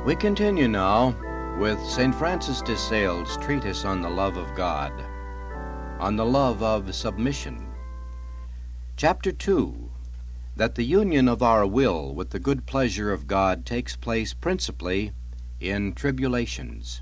We continue now with St. Francis de Sales' treatise on the love of God, on the love of submission. Chapter 2, that the union of our will with the good pleasure of God takes place principally in tribulations.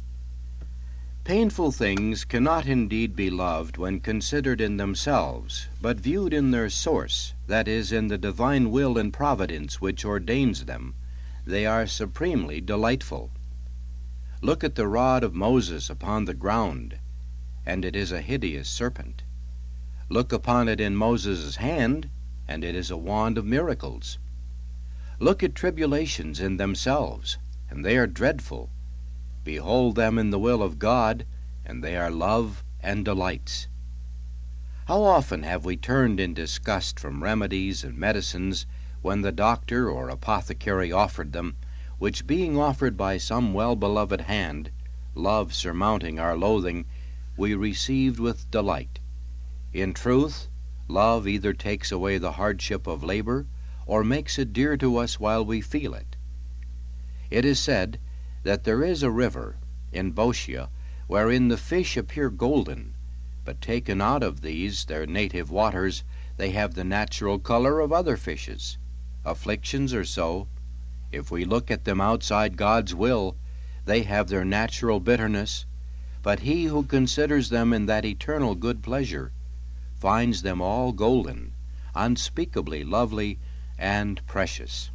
Painful things cannot indeed be loved when considered in themselves, but viewed in their source, that is, in the divine will and providence which ordains them, they are supremely delightful. Look at the rod of Moses upon the ground, and it is a hideous serpent. Look upon it in Moses' hand, and it is a wand of miracles. Look at tribulations in themselves, and they are dreadful. Behold them in the will of God, and they are love and delights. How often have we turned in disgust from remedies and medicines when the doctor or apothecary offered them, which being offered by some well-beloved hand, love surmounting our loathing, we received with delight. In truth, love either takes away the hardship of labor, or makes it dear to us while we feel it. It is said that there is a river in Boeotia wherein the fish appear golden, but taken out of these their native waters, they have the natural color of other fishes. Afflictions are so. If we look at them outside God's will, they have their natural bitterness, but he who considers them in that eternal good pleasure finds them all golden, unspeakably lovely and precious.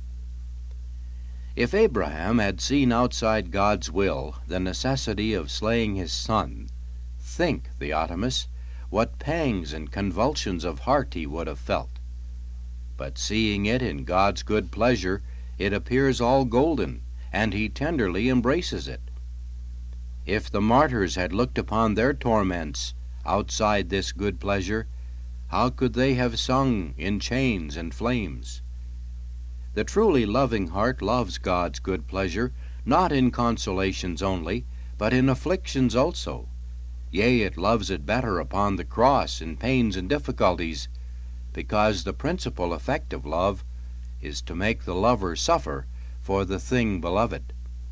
If Abraham had seen outside God's will the necessity of slaying his son, think, Theotimus, what pangs and convulsions of heart he would have felt. But seeing it in God's good pleasure, it appears all golden, and he tenderly embraces it. If the martyrs had looked upon their torments outside this good pleasure, how could they have sung in chains and flames? The truly loving heart loves God's good pleasure, not in consolations only, but in afflictions also. Yea, it loves it better upon the cross in pains and difficulties, because the principal effect of love is to make the lover suffer for the thing beloved.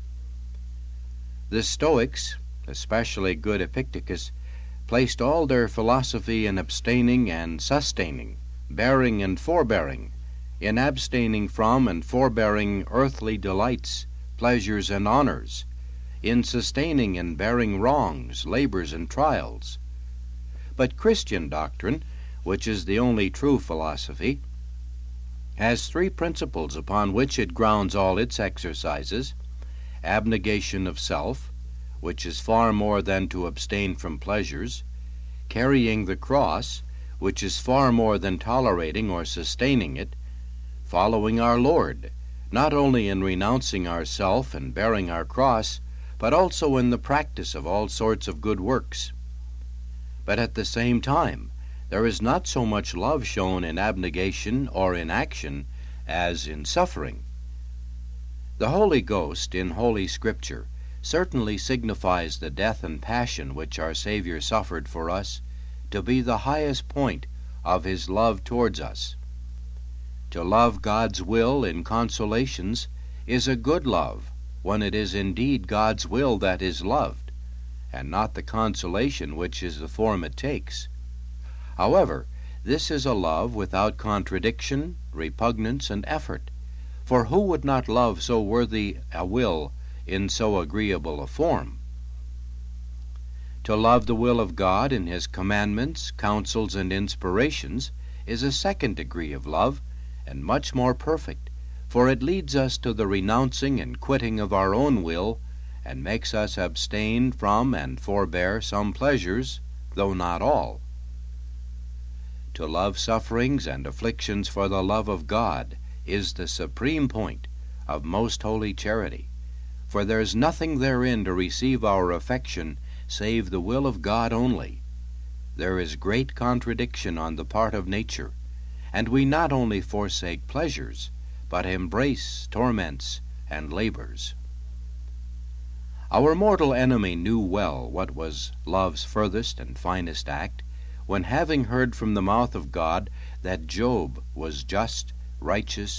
The Stoics, especially good Epictetus, placed all their philosophy in abstaining and sustaining, bearing and forbearing, in abstaining from and forbearing earthly delights, pleasures, and honors, in sustaining and bearing wrongs, labors, and trials. But Christian doctrine, which is the only true philosophy, has three principles upon which it grounds all its exercises: abnegation of self, which is far more than to abstain from pleasures; carrying the cross, which is far more than tolerating or sustaining it; following our Lord, not only in renouncing ourself and bearing our cross, but also in the practice of all sorts of good works. But at the same time, there is not so much love shown in abnegation or in action as in suffering. The Holy Ghost in Holy Scripture certainly signifies the death and passion which our Savior suffered for us to be the highest point of his love towards us. To love God's will in consolations is a good love when it is indeed God's will that is loved, and not the consolation which is the form it takes. However, this is a love without contradiction, repugnance, and effort, for who would not love so worthy a will in so agreeable a form? To love the will of God in his commandments, counsels, and inspirations is a second degree of love, and much more perfect, for it leads us to the renouncing and quitting of our own will, and makes us abstain from and forbear some pleasures, though not all. To love sufferings and afflictions for the love of God is the supreme point of most holy charity, for there is nothing therein to receive our affection save the will of God only. There is great contradiction on the part of nature, and we not only forsake pleasures, but embrace torments and labors. Our mortal enemy knew well what was love's furthest and finest act, when having heard from the mouth of God that Job was just, righteous,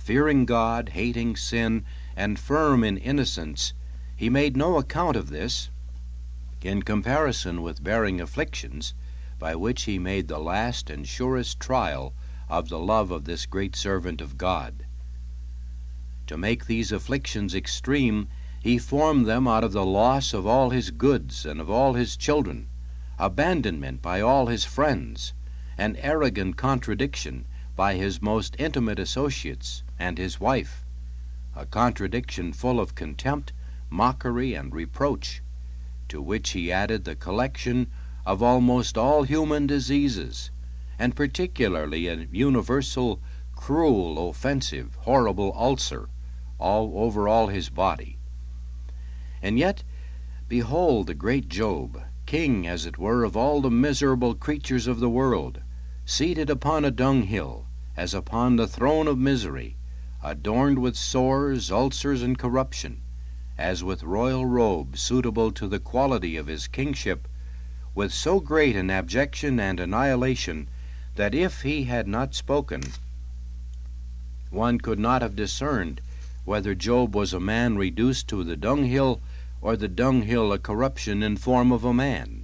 fearing God, hating sin, and firm in innocence, he made no account of this in comparison with bearing afflictions, by which he made the last and surest trial of the love of this great servant of God. To make these afflictions extreme, he formed them out of the loss of all his goods and of all his children, abandonment by all his friends, and arrogant contradiction by his most intimate associates and his wife, a contradiction full of contempt, mockery, and reproach, to which he added the collection of almost all human diseases, and particularly a universal, cruel, offensive, horrible ulcer all over all his body. And yet, behold the great Job, king, as it were, of all the miserable creatures of the world, seated upon a dunghill, as upon the throne of misery, adorned with sores, ulcers, and corruption, as with royal robes suitable to the quality of his kingship, with so great an abjection and annihilation that if he had not spoken, one could not have discerned whether Job was a man reduced to the dunghill, or the dunghill a corruption in form of a man.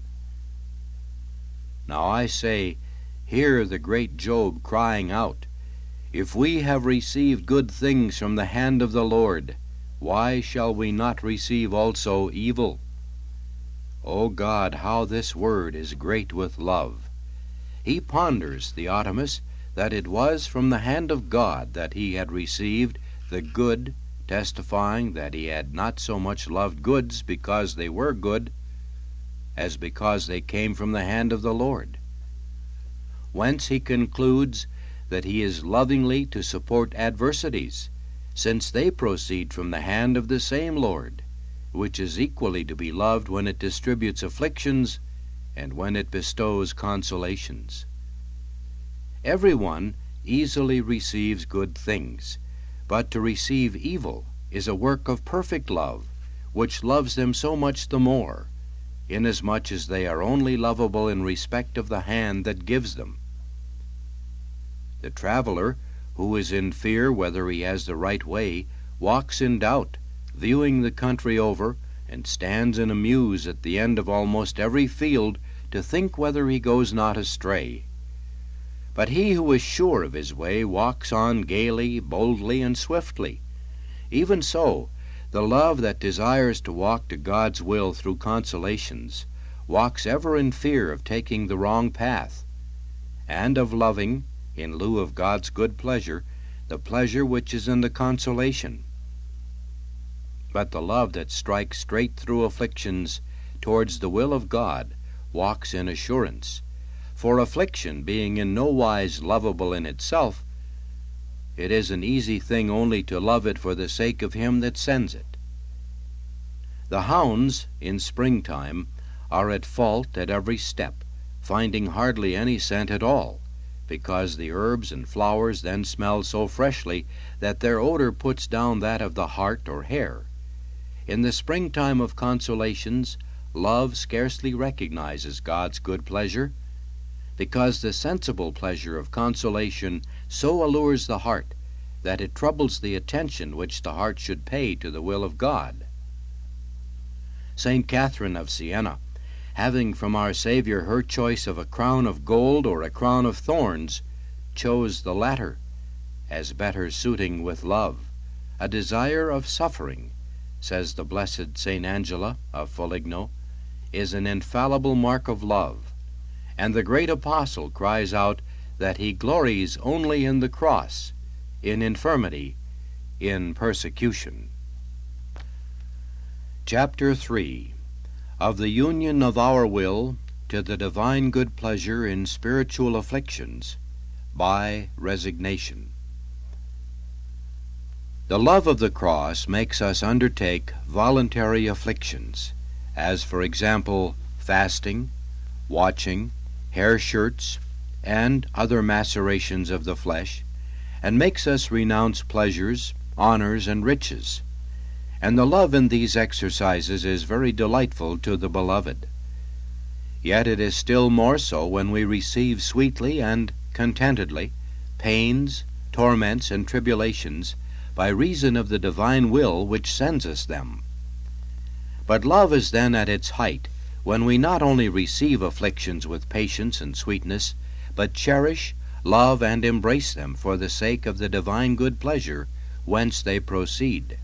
Now I say, hear the great Job crying out, "If we have received good things from the hand of the Lord, why shall we not receive also evil?" O God, how this word is great with love! He ponders, Theotimus, that it was from the hand of God that he had received the good, testifying that he had not so much loved goods because they were good, as because they came from the hand of the Lord. Whence he concludes that he is lovingly to support adversities, since they proceed from the hand of the same Lord, which is equally to be loved when it distributes afflictions and when it bestows consolations. Every one easily receives good things, but to receive evil is a work of perfect love, which loves them so much the more, inasmuch as they are only lovable in respect of the hand that gives them. The traveler, who is in fear whether he has the right way, walks in doubt, viewing the country over, and stands in a muse at the end of almost every field to think whether he goes not astray. But he who is sure of his way walks on gaily, boldly, and swiftly. Even so, the love that desires to walk to God's will through consolations walks ever in fear of taking the wrong path, and of loving, in lieu of God's good pleasure, the pleasure which is in the consolation. But the love that strikes straight through afflictions towards the will of God walks in assurance, for affliction being in no wise lovable in itself, it is an easy thing only to love it for the sake of him that sends it. The hounds, in springtime, are at fault at every step, finding hardly any scent at all, because the herbs and flowers then smell so freshly that their odor puts down that of the heart or hair. In the springtime of consolations, love scarcely recognizes God's good pleasure, because the sensible pleasure of consolation so allures the heart that it troubles the attention which the heart should pay to the will of God. St. Catherine of Siena, having from our Savior her choice of a crown of gold or a crown of thorns, chose the latter, as better suiting with love, a desire of suffering, says the blessed St. Angela of Foligno, is an infallible mark of love, and the great apostle cries out that he glories only in the cross, in infirmity, in persecution. Chapter 3. Of the union of our will to the divine good pleasure in spiritual afflictions, by resignation. The love of the cross makes us undertake voluntary afflictions, as, for example, fasting, watching, hair shirts, and other macerations of the flesh, and makes us renounce pleasures, honors, and riches. And the love in these exercises is very delightful to the beloved. Yet it is still more so when we receive sweetly and contentedly pains, torments, and tribulations, by reason of the divine will which sends us them. But love is then at its height, when we not only receive afflictions with patience and sweetness, but cherish, love, and embrace them for the sake of the divine good pleasure whence they proceed.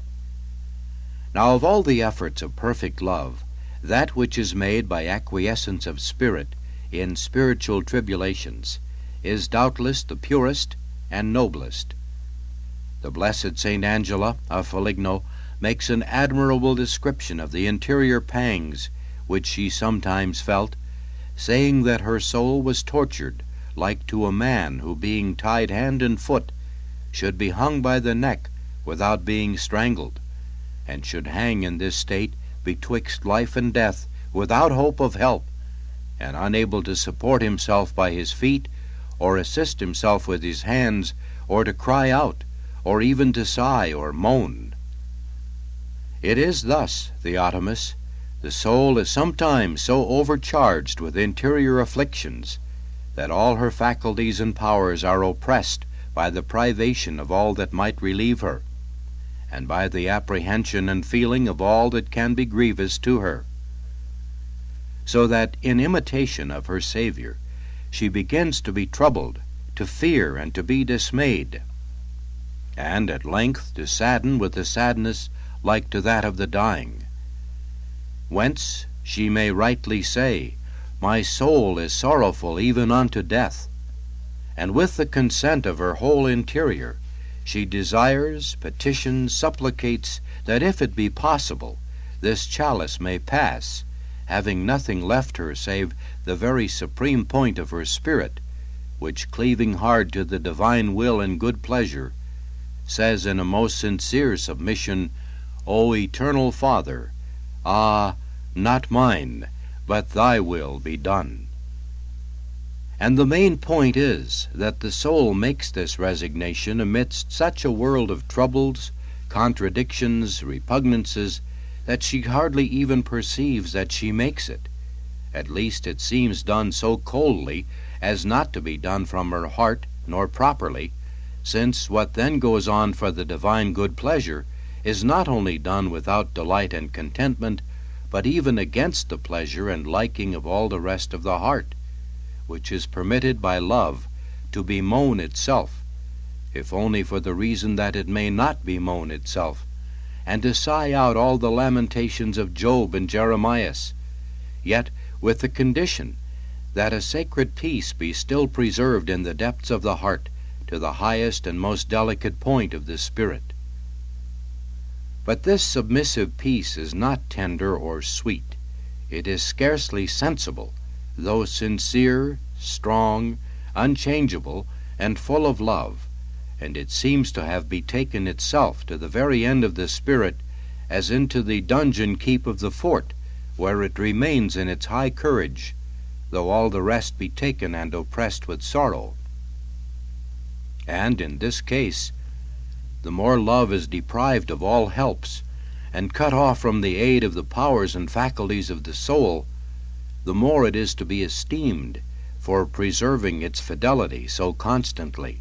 Now of all the efforts of perfect love, that which is made by acquiescence of spirit in spiritual tribulations is doubtless the purest and noblest. The blessed Saint Angela of Foligno makes an admirable description of the interior pangs which she sometimes felt, saying that her soul was tortured like to a man who, being tied hand and foot, should be hung by the neck without being strangled, and should hang in this state betwixt life and death, without hope of help, and unable to support himself by his feet, or assist himself with his hands, or to cry out, or even to sigh or moan. It is thus, Theotimus, the soul is sometimes so overcharged with interior afflictions that all her faculties and powers are oppressed by the privation of all that might relieve her, and by the apprehension and feeling of all that can be grievous to her, so that in imitation of her Saviour she begins to be troubled, to fear, and to be dismayed, and at length to sadden with a sadness like to that of the dying, whence she may rightly say, My soul is sorrowful even unto death, and with the consent of her whole interior she desires, petitions, supplicates, that if it be possible, this chalice may pass, having nothing left her save the very supreme point of her spirit, which, cleaving hard to the divine will and good pleasure, says in a most sincere submission, O eternal Father, not mine, but thy will be done. And the main point is that the soul makes this resignation amidst such a world of troubles, contradictions, repugnances, that she hardly even perceives that she makes it. At least it seems done so coldly as not to be done from her heart, nor properly, since what then goes on for the divine good pleasure is not only done without delight and contentment, but even against the pleasure and liking of all the rest of the heart, which is permitted by love to bemoan itself, if only for the reason that it may not bemoan itself, and to sigh out all the lamentations of Job and Jeremias, yet with the condition that a sacred peace be still preserved in the depths of the heart to the highest and most delicate point of the spirit. But this submissive peace is not tender or sweet. It is scarcely sensible, though sincere, strong, unchangeable, and full of love, and it seems to have betaken itself to the very end of the spirit, as into the dungeon keep of the fort, where it remains in its high courage, though all the rest be taken and oppressed with sorrow. And in this case, the more love is deprived of all helps, and cut off from the aid of the powers and faculties of the soul, the more it is to be esteemed for preserving its fidelity so constantly.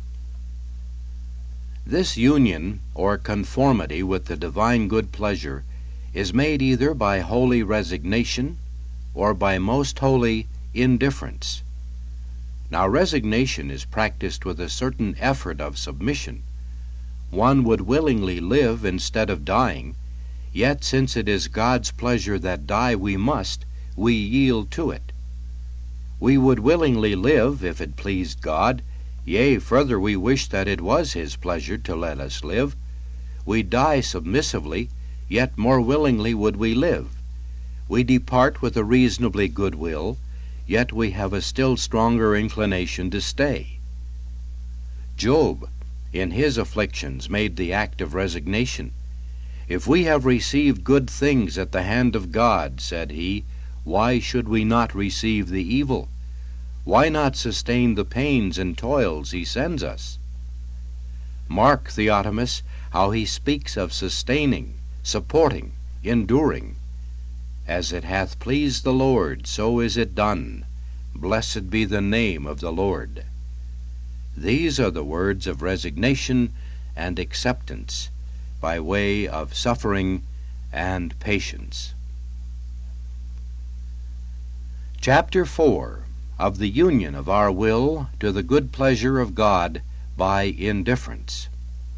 This union or conformity with the divine good pleasure is made either by holy resignation or by most holy indifference. Now resignation is practiced with a certain effort of submission. One would willingly live instead of dying, yet since it is God's pleasure that die we must, we yield to it. We would willingly live if it pleased God, yea, further we wish that it was his pleasure to let us live. We die submissively, yet more willingly would we live. We depart with a reasonably good will, yet we have a still stronger inclination to stay. Job, in his afflictions, made the act of resignation. If we have received good things at the hand of God, said he, why should we not receive the evil? Why not sustain the pains and toils he sends us? Mark, Theotimus, how he speaks of sustaining, supporting, enduring. As it hath pleased the Lord, so is it done. Blessed be the name of the Lord. These are the words of resignation and acceptance by way of suffering and patience. Chapter 4 of the union of our will to the good pleasure of God by indifference.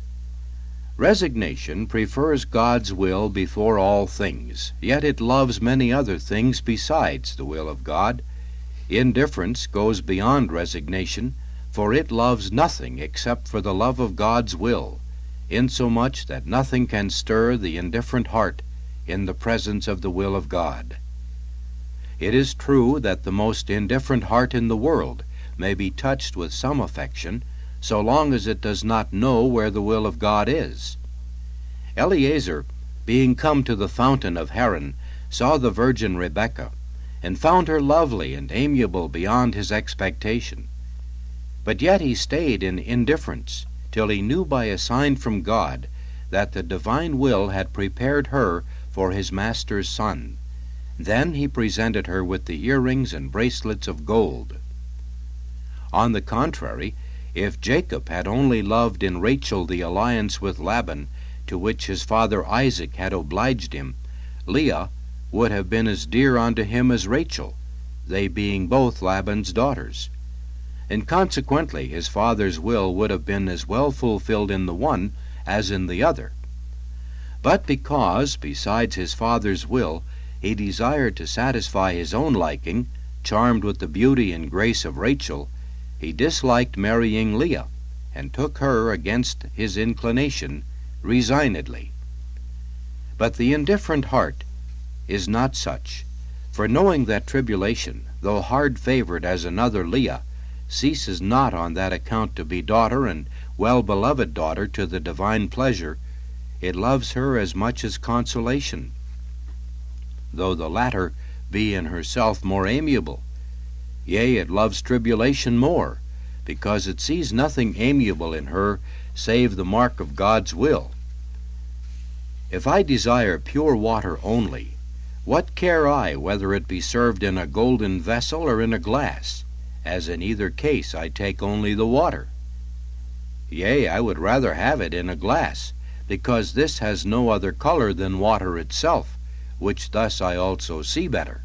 Resignation prefers God's will before all things, yet it loves many other things besides the will of God. Indifference goes beyond resignation, for it loves nothing except for the love of God's will, insomuch that nothing can stir the indifferent heart in the presence of the will of God. It is true that the most indifferent heart in the world may be touched with some affection, so long as it does not know where the will of God is. Eliezer, being come to the fountain of Haran, saw the virgin Rebekah, and found her lovely and amiable beyond his expectation. But yet he stayed in indifference, till he knew by a sign from God that the divine will had prepared her for his master's son. Then he presented her with the earrings and bracelets of gold. On the contrary, if Jacob had only loved in Rachel the alliance with Laban, to which his father Isaac had obliged him, Leah would have been as dear unto him as Rachel, they being both Laban's daughters. And consequently his father's will would have been as well fulfilled in the one as in the other. But because, besides his father's will, he desired to satisfy his own liking, charmed with the beauty and grace of Rachel, he disliked marrying Leah, and took her against his inclination resignedly. But the indifferent heart is not such, for knowing that tribulation, though hard-favored as another Leah, ceases not on that account to be daughter and well-beloved daughter to the divine pleasure, it loves her as much as consolation, though the latter be in herself more amiable. Yea, it loves tribulation more, because it sees nothing amiable in her save the mark of God's will. If I desire pure water only, what care I whether it be served in a golden vessel or in a glass, as in either case I take only the water? Yea, I would rather have it in a glass, because this has no other color than water itself, which thus I also see better.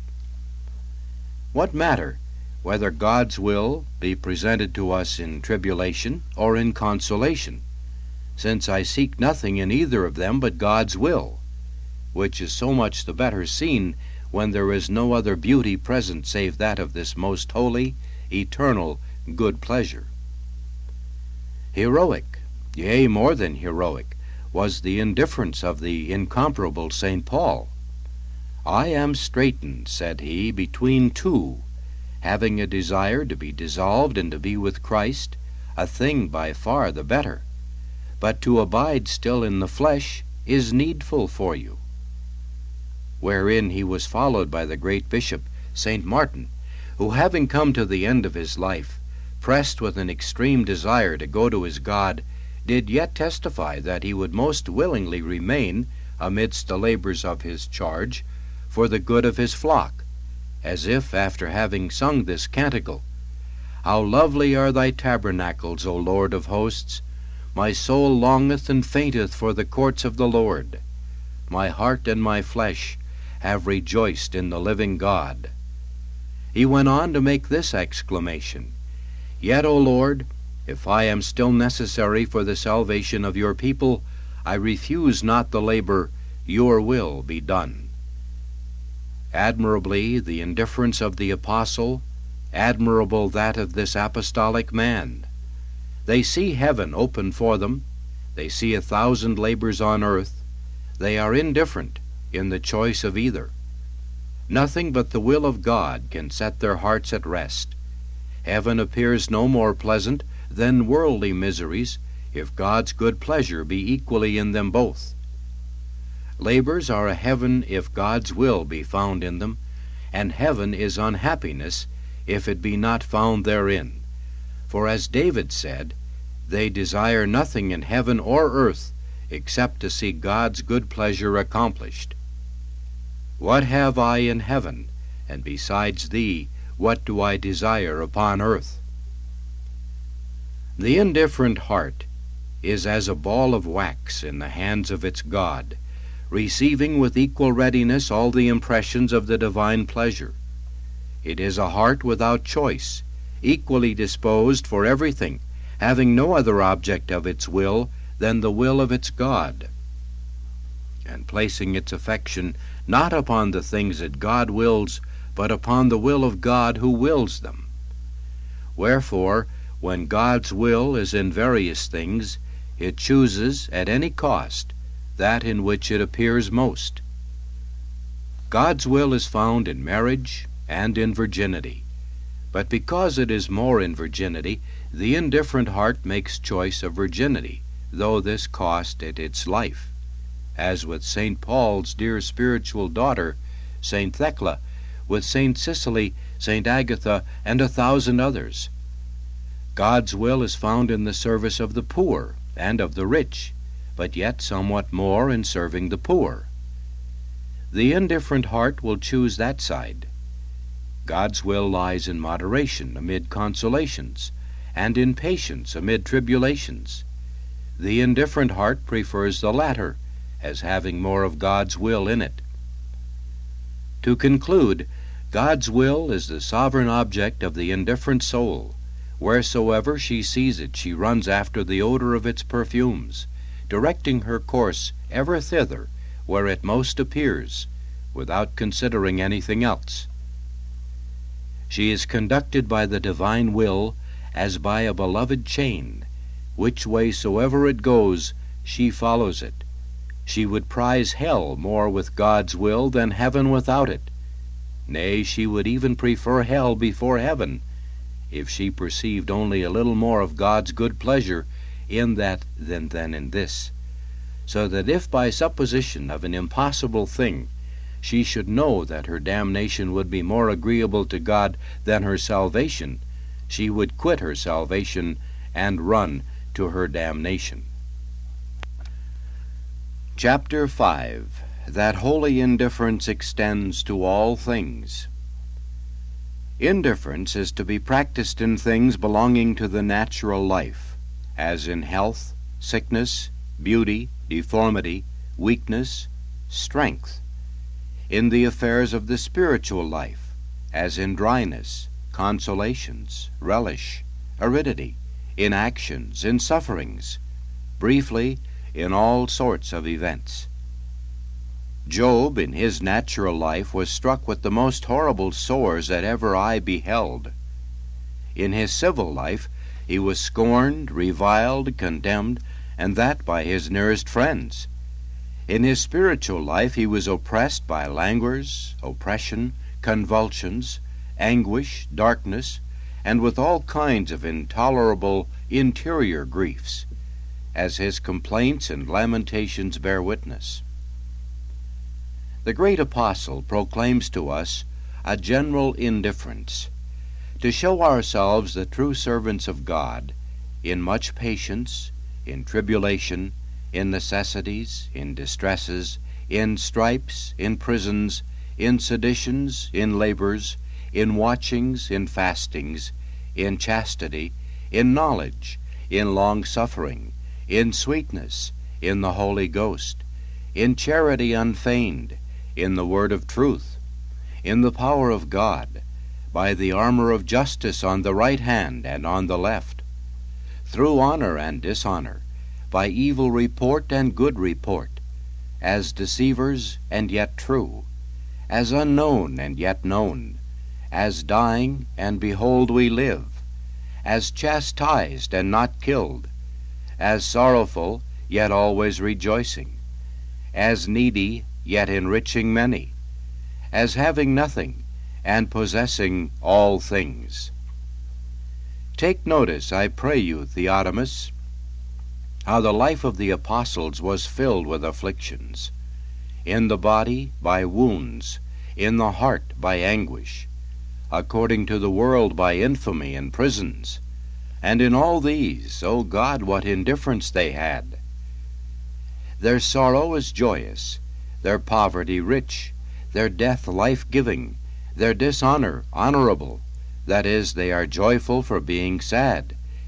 What matter whether God's will be presented to us in tribulation or in consolation, since I seek nothing in either of them but God's will, which is so much the better seen when there is no other beauty present save that of this most holy, eternal, good pleasure. Heroic, yea, more than heroic, was the indifference of the incomparable St. Paul. I am straitened, said he, between two, having a desire to be dissolved and to be with Christ, a thing by far the better. But to abide still in the flesh is needful for you. Wherein he was followed by the great bishop, St. Martin, who, having come to the end of his life, pressed with an extreme desire to go to his God, did yet testify that he would most willingly remain, amidst the labors of his charge, for the good of his flock, as if, after having sung this canticle, How lovely are thy tabernacles, O Lord of hosts! My soul longeth and fainteth for the courts of the Lord. My heart and my flesh have rejoiced in the living God. He went on to make this exclamation, Yet, O Lord, if I am still necessary for the salvation of your people, I refuse not the labor, your will be done. Admirably the indifference of the apostle, admirable that of this apostolic man. They see heaven open for them, they see 1,000 labors on earth, they are indifferent in the choice of either. Nothing but the will of God can set their hearts at rest. Heaven appears no more pleasant than worldly miseries, if God's good pleasure be equally in them both. Labors are a heaven if God's will be found in them, and heaven is unhappiness if it be not found therein. For as David said, they desire nothing in heaven or earth except to see God's good pleasure accomplished. What have I in heaven, and besides thee, what do I desire upon earth? The indifferent heart is as a ball of wax in the hands of its God, receiving with equal readiness all the impressions of the divine pleasure. It is a heart without choice, equally disposed for everything, having no other object of its will than the will of its God, and placing its affection not upon the things that God wills, but upon the will of God who wills them. Wherefore, when God's will is in various things, it chooses at any cost that in which it appears most. God's will is found in marriage and in virginity, but because it is more in virginity, the indifferent heart makes choice of virginity, though this cost it its life, as with St. Paul's dear spiritual daughter, St. Thecla, with St. Cicely, St. Agatha, and 1,000 others. God's will is found in the service of the poor and of the rich, but yet somewhat more in serving the poor. The indifferent heart will choose that side. God's will lies in moderation amid consolations, and in patience amid tribulations. The indifferent heart prefers the latter, as having more of God's will in it. To conclude, God's will is the sovereign object of the indifferent soul. Wheresoever she sees it, she runs after the odor of its perfumes, directing her course ever thither where it most appears, without considering anything else. She is conducted by the divine will as by a beloved chain. Which way soever it goes, she follows it. She would prize hell more with God's will than heaven without it. Nay, she would even prefer hell before heaven, if she perceived only a little more of God's good pleasure in that than in this, so that if by supposition of an impossible thing she should know that her damnation would be more agreeable to God than her salvation, she would quit her salvation and run to her damnation. Chapter 5. That holy indifference extends to all things. Indifference is to be practiced in things belonging to the natural life, as in health, sickness, beauty, deformity, weakness, strength; in the affairs of the spiritual life, as in dryness, consolations, relish, aridity, in actions, in sufferings, briefly, in all sorts of events. Job, in his natural life, was struck with the most horrible sores that ever eye beheld. In his civil life, he was scorned, reviled, condemned, and that by his nearest friends. In his spiritual life, he was oppressed by languors, oppression, convulsions, anguish, darkness, and with all kinds of intolerable interior griefs, as his complaints and lamentations bear witness. The great apostle proclaims to us a general indifference, to show ourselves the true servants of God, in much patience, in tribulation, in necessities, in distresses, in stripes, in prisons, in seditions, in labors, in watchings, in fastings, in chastity, in knowledge, in long-suffering, in sweetness, in the Holy Ghost, in charity unfeigned, in the word of truth, in the power of God, by the armor of justice on the right hand and on the left, through honor and dishonor, by evil report and good report, as deceivers and yet true, as unknown and yet known, as dying and behold we live, as chastised and not killed, as sorrowful yet always rejoicing, as needy yet enriching many, as having nothing and possessing all things. Take notice, I pray you, Theotimus, how the life of the apostles was filled with afflictions, in the body by wounds, in the heart by anguish, according to the world by infamy and prisons. And in all these, O God, what indifference they had! Their sorrow is joyous, their poverty rich, their death life-giving, their dishonor honorable, that is, they are joyful for being sad,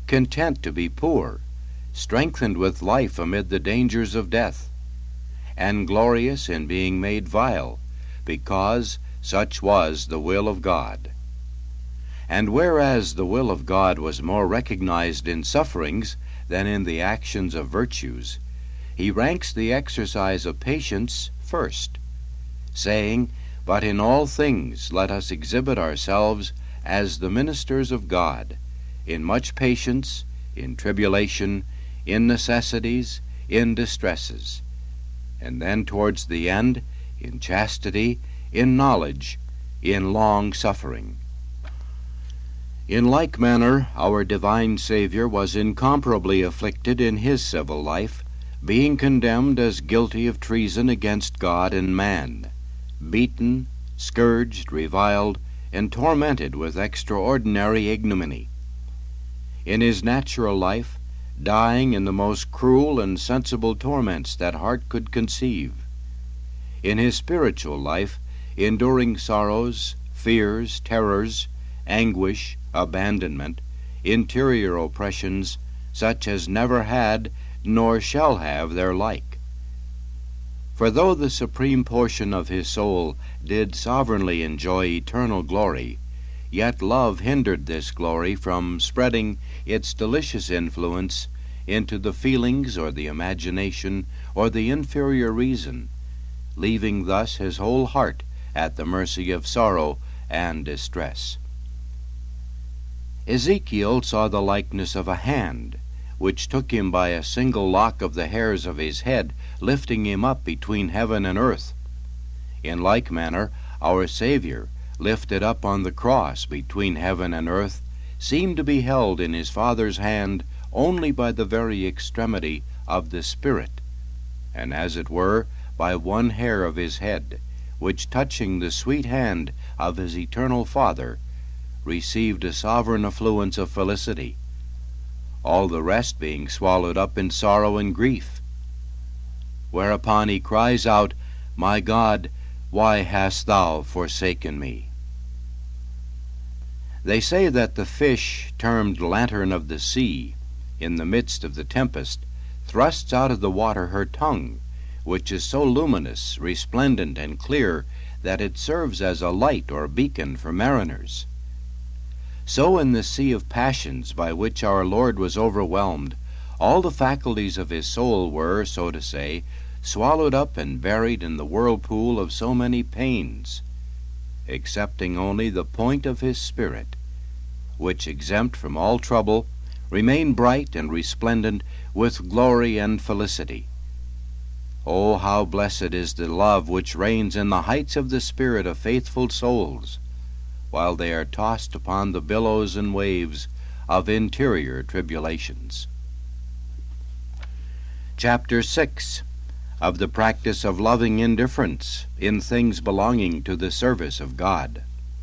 content to be poor, strengthened with life amid the dangers of death, and glorious in being made vile, because such was the will of God. And whereas the will of God was more recognized in sufferings than in the actions of virtues, he ranks the exercise of patience first, saying, "But in all things let us exhibit ourselves as the ministers of God, in much patience, in tribulation, in necessities, in distresses." And then towards the end, in chastity, in knowledge, in long suffering. In like manner, our divine Savior was incomparably afflicted in his civil life, being condemned as guilty of treason against God and man, beaten, scourged, reviled, and tormented with extraordinary ignominy. In his natural life, dying in the most cruel and sensible torments that heart could conceive. In his spiritual life, enduring sorrows, fears, terrors, anguish, abandonment, interior oppressions, such as never had nor shall have their like. For though the supreme portion of his soul did sovereignly enjoy eternal glory, yet love hindered this glory from spreading its delicious influence into the feelings or the imagination or the inferior reason, leaving thus his whole heart at the mercy of sorrow and distress. Ezekiel saw the likeness of a hand, which took him by a single lock of the hairs of his head, lifting him up between heaven and earth. In like manner, our Savior, lifted up on the cross between heaven and earth, seemed to be held in his Father's hand only by the very extremity of the Spirit, and as it were by one hair of his head, which touching the sweet hand of his eternal Father, received a sovereign affluence of felicity, all the rest being swallowed up in sorrow and grief. Whereupon he cries out, "My God, why hast thou forsaken me?" They say that the fish, termed Lantern of the Sea, in the midst of the tempest, thrusts out of the water her tongue, which is so luminous, resplendent, and clear that it serves as a light or beacon for mariners. So in the sea of passions by which our Lord was overwhelmed, all the faculties of his soul were, so to say, swallowed up and buried in the whirlpool of so many pains, excepting only the point of his spirit, which, exempt from all trouble, remained bright and resplendent with glory and felicity. Oh, how blessed is the love which reigns in the heights of the spirit of faithful souls, while they are tossed upon the billows and waves of interior tribulations. Chapter 6. Of the practice of loving indifference in things belonging to the service of God.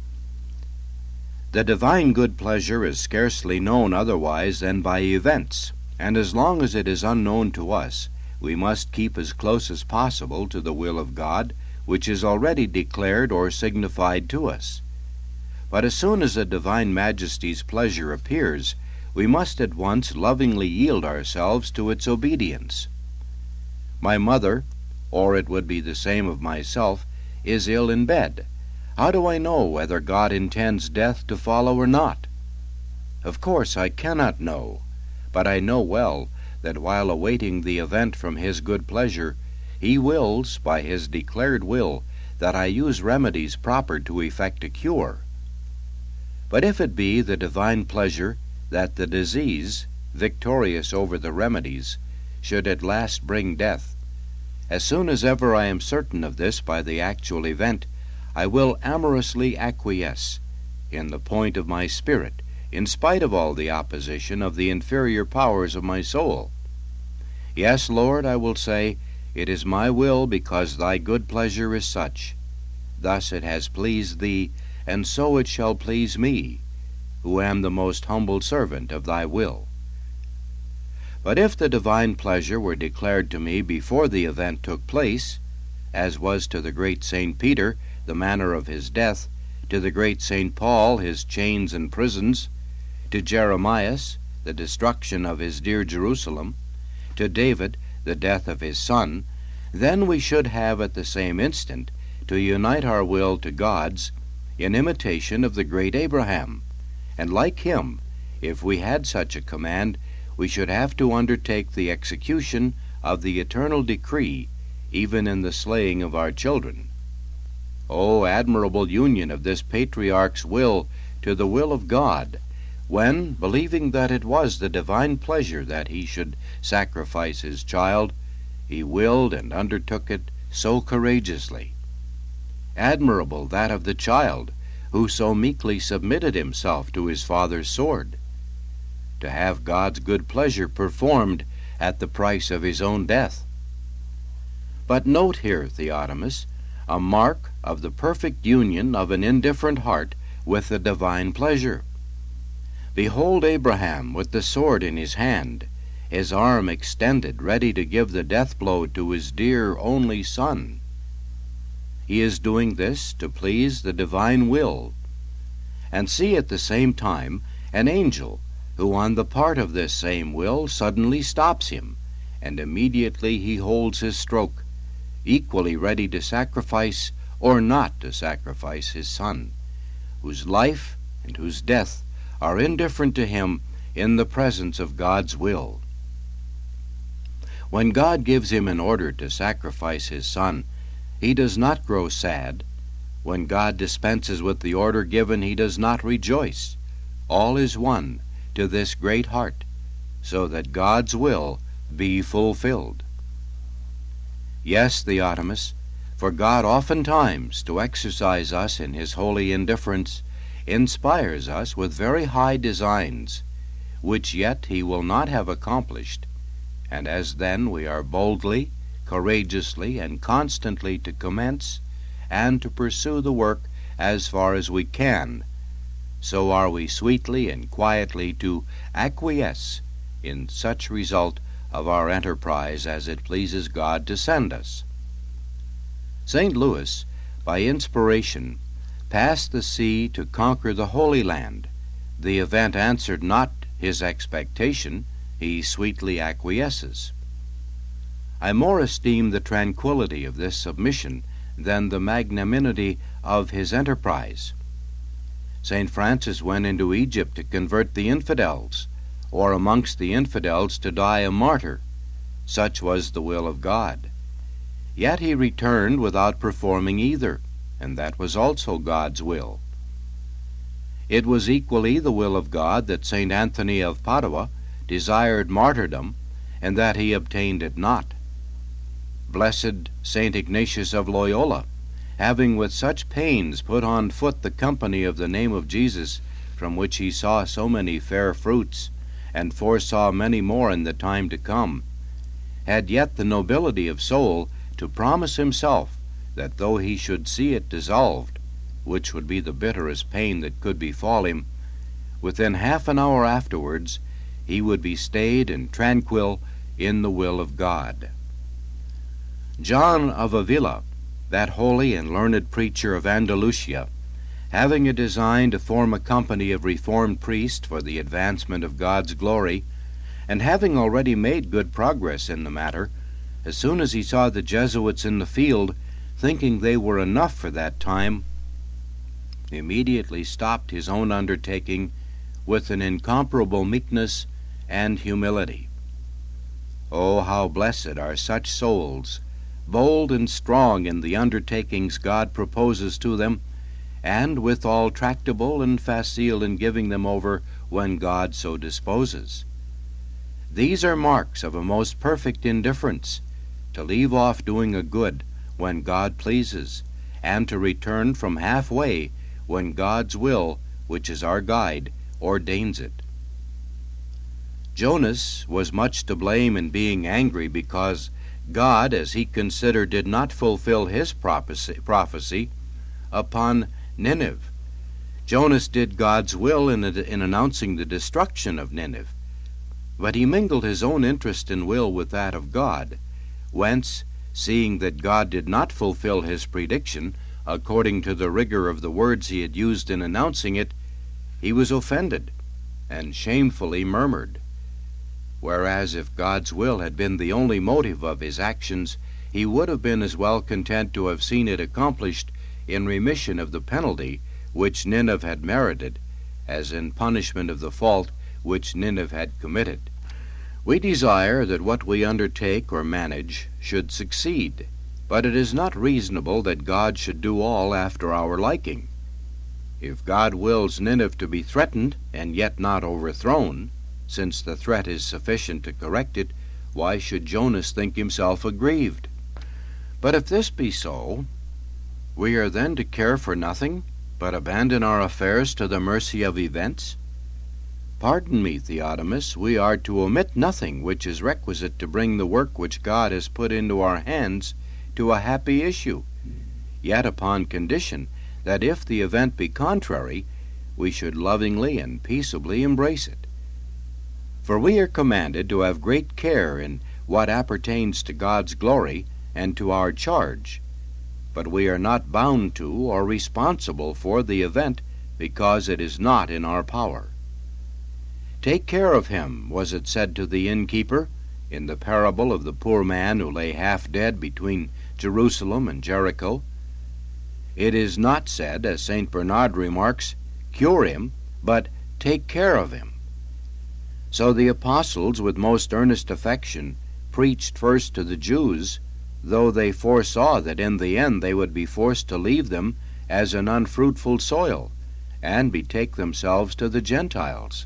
The divine good pleasure is scarcely known otherwise than by events, and as long as it is unknown to us, we must keep as close as possible to the will of God, which is already declared or signified to us. But as soon as the divine majesty's pleasure appears, we must at once lovingly yield ourselves to its obedience. My mother, or it would be the same of myself, is ill in bed. How do I know whether God intends death to follow or not? Of course I cannot know, but I know well that while awaiting the event from his good pleasure, he wills, by his declared will, that I use remedies proper to effect a cure. But if it be the divine pleasure that the disease, victorious over the remedies, should at last bring death, as soon as ever I am certain of this by the actual event, I will amorously acquiesce in the point of my spirit, in spite of all the opposition of the inferior powers of my soul. Yes, Lord, I will say, it is my will because thy good pleasure is such. Thus it has pleased thee, and so it shall please me, who am the most humble servant of thy will. But if the divine pleasure were declared to me before the event took place, as was to the great St. Peter the manner of his death, to the great St. Paul his chains and prisons, to Jeremias the destruction of his dear Jerusalem, to David, the death of his son, then we should have at the same instant to unite our will to God's in imitation of the great Abraham, and like him, if we had such a command, we should have to undertake the execution of the eternal decree, even in the slaying of our children. O admirable union of this patriarch's will to the will of God, when, believing that it was the divine pleasure that he should sacrifice his child, he willed and undertook it so courageously. Admirable that of the child, who so meekly submitted himself to his father's sword. To have God's good pleasure performed at the price of his own death. But note here, Theotimus, a mark of the perfect union of an indifferent heart with the divine pleasure. Behold Abraham with the sword in his hand, his arm extended, ready to give the death blow to his dear only son. He is doing this to please the divine will. And see at the same time an angel who on the part of this same will suddenly stops him, and immediately he holds his stroke, equally ready to sacrifice or not to sacrifice his son, whose life and whose death are indifferent to him in the presence of God's will. When God gives him an order to sacrifice his son, he does not grow sad. When God dispenses with the order given, he does not rejoice. All is one to this great heart, so that God's will be fulfilled. Yes, Theotimus, for God oftentimes, to exercise us in his holy indifference, inspires us with very high designs, which yet he will not have accomplished, and as then we are boldly, courageously, and constantly to commence and to pursue the work as far as we can, so are we sweetly and quietly to acquiesce in such result of our enterprise as it pleases God to send us. St. Louis, by inspiration, passed the sea to conquer the Holy Land. The event answered not his expectation, he sweetly acquiesces. I more esteem the tranquillity of this submission than the magnanimity of his enterprise. St. Francis went into Egypt to convert the infidels, or amongst the infidels to die a martyr. Such was the will of God. Yet he returned without performing either, and that was also God's will. It was equally the will of God that St. Anthony of Padua desired martyrdom, and that he obtained it not. Blessed St. Ignatius of Loyola, having with such pains put on foot the company of the name of Jesus, from which he saw so many fair fruits, and foresaw many more in the time to come, had yet the nobility of soul to promise himself that though he should see it dissolved, which would be the bitterest pain that could befall him, within half an hour afterwards he would be stayed and tranquil in the will of God. John of Avila, that holy and learned preacher of Andalusia, having a design to form a company of reformed priests for the advancement of God's glory, and having already made good progress in the matter, as soon as he saw the Jesuits in the field, thinking they were enough for that time, immediately stopped his own undertaking with an incomparable meekness and humility. Oh, how blessed are such souls, bold and strong in the undertakings God proposes to them, and withal tractable and facile in giving them over when God so disposes. These are marks of a most perfect indifference, to leave off doing a good when God pleases, and to return from halfway when God's will, which is our guide, ordains it. Jonas was much to blame in being angry because God, as he considered, did not fulfill his prophecy upon Nineveh. Jonas did God's will in announcing the destruction of Nineveh, but he mingled his own interest and will with that of God, whence, seeing that God did not fulfill his prediction according to the rigor of the words he had used in announcing it, he was offended and shamefully murmured. whereas if God's will had been the only motive of his actions, he would have been as well content to have seen it accomplished in remission of the penalty which Nineveh had merited, as in punishment of the fault which Nineveh had committed. We desire that what we undertake or manage should succeed, but it is not reasonable that God should do all after our liking. If God wills Nineveh to be threatened and yet not overthrown, since the threat is sufficient to correct it, why should Jonas think himself aggrieved? But if this be so, we are then to care for nothing, but abandon our affairs to the mercy of events? Pardon me, Theotimus, we are to omit nothing which is requisite to bring the work which God has put into our hands to a happy issue, yet upon condition that if the event be contrary, we should lovingly and peaceably embrace it. For we are commanded to have great care in what appertains to God's glory and to our charge, but we are not bound to or responsible for the event because it is not in our power. Take care of him, was it said to the innkeeper in the parable of the poor man who lay half dead between Jerusalem and Jericho. It is not said, as St. Bernard remarks, cure him, but take care of him. So the apostles, with most earnest affection, preached first to the Jews, though they foresaw that in the end they would be forced to leave them as an unfruitful soil, and betake themselves to the Gentiles.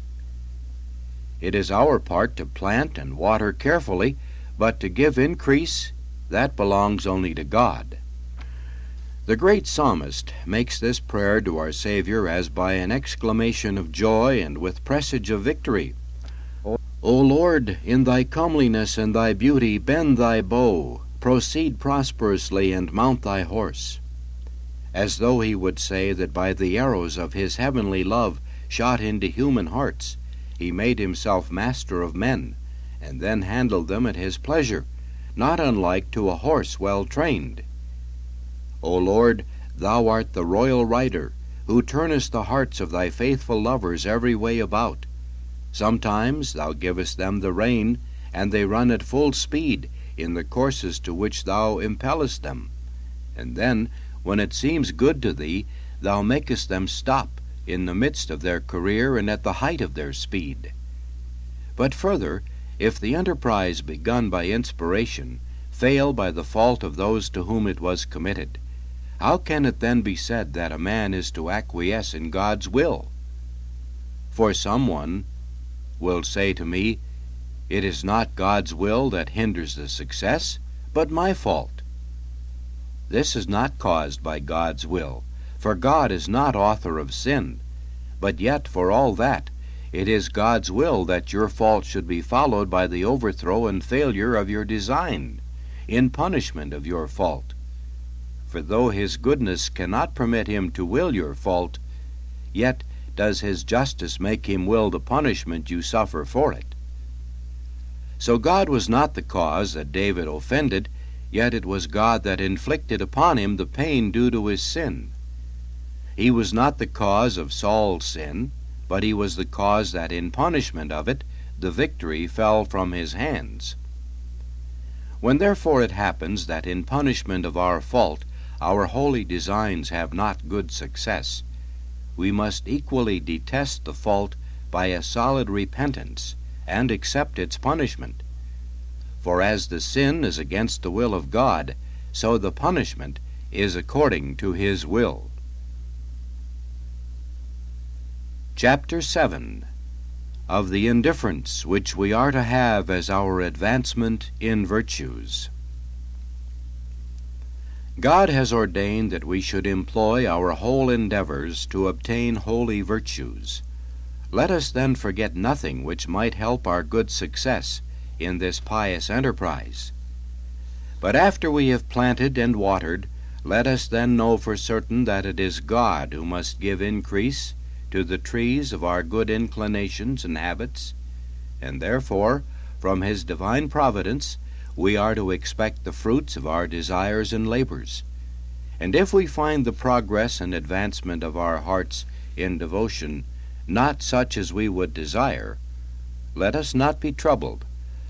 It is our part to plant and water carefully, but to give increase, that belongs only to God. The great psalmist makes this prayer to our Savior as by an exclamation of joy and with presage of victory. O Lord, in thy comeliness and thy beauty bend thy bow, proceed prosperously and mount thy horse. As though he would say that by the arrows of his heavenly love shot into human hearts, he made himself master of men, and then handled them at his pleasure, not unlike to a horse well trained. O Lord, thou art the royal rider, who turnest the hearts of thy faithful lovers every way about. Sometimes thou givest them the rein, and they run at full speed in the courses to which thou impellest them. And then, when it seems good to thee, thou makest them stop in the midst of their career and at the height of their speed. But further, if the enterprise begun by inspiration fail by the fault of those to whom it was committed, how can it then be said that a man is to acquiesce in God's will? For someone will say to me, it is not God's will that hinders the success, but my fault. This is not caused by God's will, for God is not author of sin, but yet for all that, it is God's will that your fault should be followed by the overthrow and failure of your design, in punishment of your fault. For though his goodness cannot permit him to will your fault, yet does his justice make him will the punishment you suffer for it. So God was not the cause that David offended, yet it was God that inflicted upon him the pain due to his sin. He was not the cause of Saul's sin, but he was the cause that in punishment of it the victory fell from his hands. When therefore it happens that in punishment of our fault our holy designs have not good success, we must equally detest the fault by a solid repentance, and accept its punishment. For as the sin is against the will of God, so the punishment is according to his will. Chapter 7. Of the indifference which we are to have as our advancement in virtues. God has ordained that we should employ our whole endeavors to obtain holy virtues. Let us then forget nothing which might help our good success in this pious enterprise. But after we have planted and watered, let us then know for certain that it is God who must give increase to the trees of our good inclinations and habits, and therefore, from his divine providence, we are to expect the fruits of our desires and labors. And if we find the progress and advancement of our hearts in devotion not such as we would desire, let us not be troubled,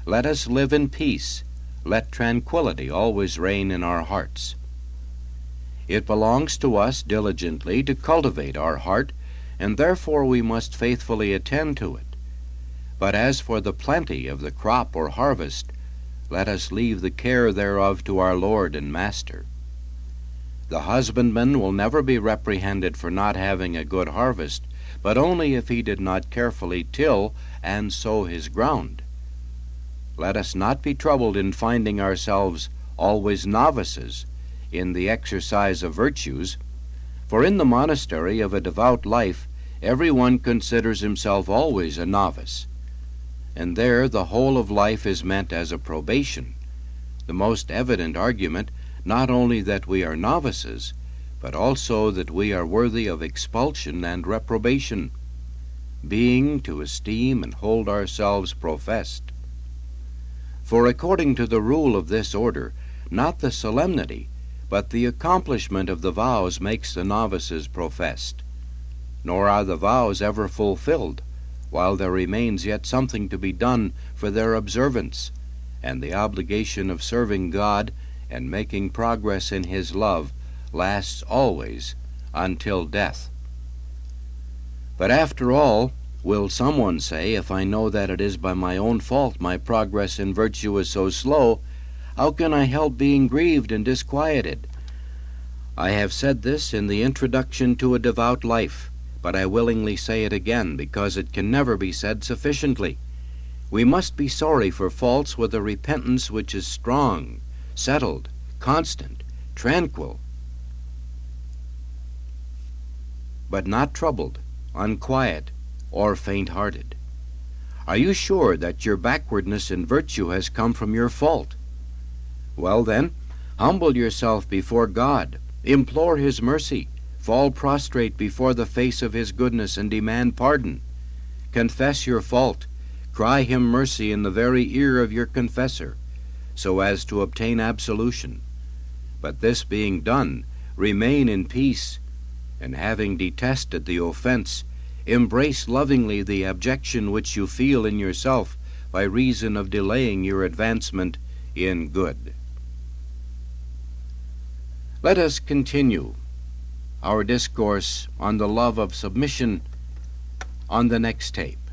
Let us live in peace. Let tranquility always reign in our hearts. It belongs to us diligently to cultivate our heart, and therefore we must faithfully attend to it. But as for the plenty of the crop or harvest, let us leave the care thereof to our Lord and Master. The husbandman will never be reprehended for not having a good harvest, but only if he did not carefully till and sow his ground. Let us not be troubled in finding ourselves always novices in the exercise of virtues, for in the monastery of a devout life every one considers himself always a novice, and there the whole of life is meant as a probation, the most evident argument not only that we are novices, but also that we are worthy of expulsion and reprobation, being to esteem and hold ourselves professed. For according to the rule of this order, not the solemnity, but the accomplishment of the vows makes the novices professed, nor are the vows ever fulfilled, while there remains yet something to be done for their observance, and the obligation of serving God and making progress in His love lasts always until death. But after all, will someone say, if I know that it is by my own fault my progress in virtue is so slow, how can I help being grieved and disquieted? I have said this in the introduction to a devout life, but I willingly say it again, because it can never be said sufficiently. We must be sorry for faults with a repentance which is strong, settled, constant, tranquil, but not troubled, unquiet, or faint-hearted. Are you sure that your backwardness in virtue has come from your fault? Well then, humble yourself before God, implore His mercy, fall prostrate before the face of His goodness and demand pardon. Confess your fault, cry Him mercy in the very ear of your confessor, so as to obtain absolution. But this being done, remain in peace, and having detested the offense, embrace lovingly the abjection which you feel in yourself by reason of delaying your advancement in good. Let us continue our discourse on the love of submission on the next tape.